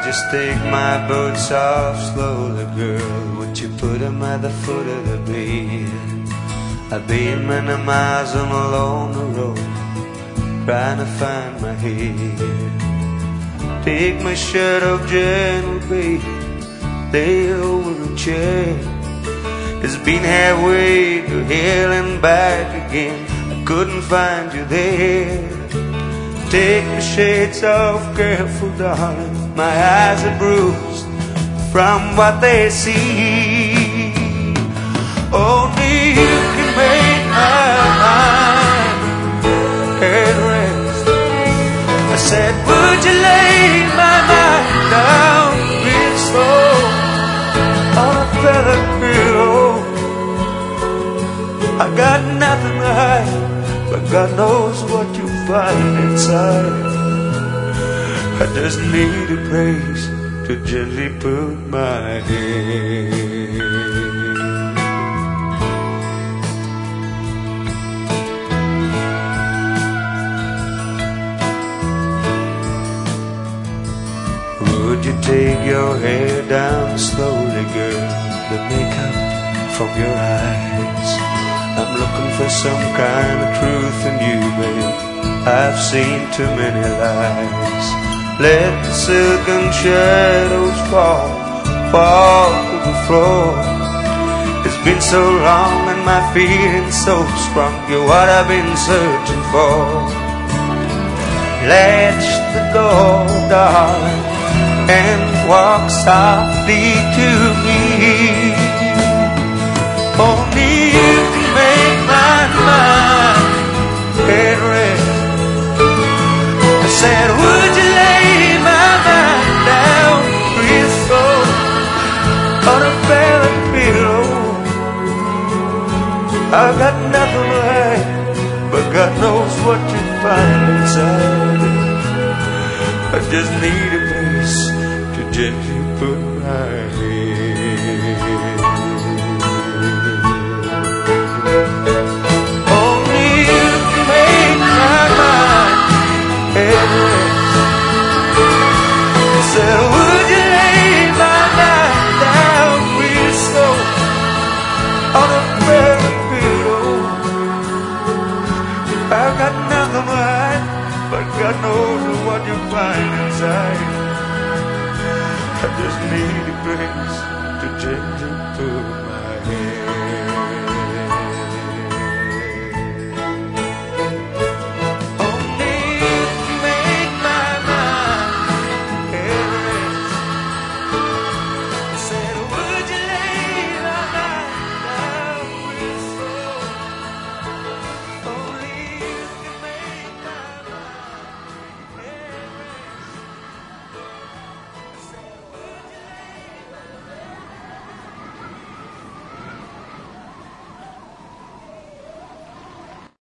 just take my boots off slowly, girl? Would you put them at the foot of the bed? I've been many miles on along the road, trying to find my head. Take my shirt off, gentle baby, lay over a chair. It's been halfway to hell and back again, I couldn't find you there. Take the shades off, careful darling, my eyes are bruised from what they see. Only you can make my mind at rest. I said, would you lay my mind down real slow on a feather pillow? I got nothing to hide, but God knows what you find inside. I just need a place to gently put my head. Would you take your hair down slowly, girl? The makeup from your eyes. I'm looking for some kind of truth in you, babe. I've seen too many lies. Let the silken shadows fall to the floor. It's been so long and my feeling's so strong. You're what I've been searching for. Latch the door, darling, and walk softly to me. Only you can make my mind at rest. I said, would you lay my mind down real slow on a feather pillow? I've got nothing to hide, but God knows what you find inside. I just need a place to gently put my head. Only you can make my mind at rest. I said, would you lay my mind down real slow on a feather pillow? I've got nothing to hide, but God knows what you find inside. I just need a place to gently put my head.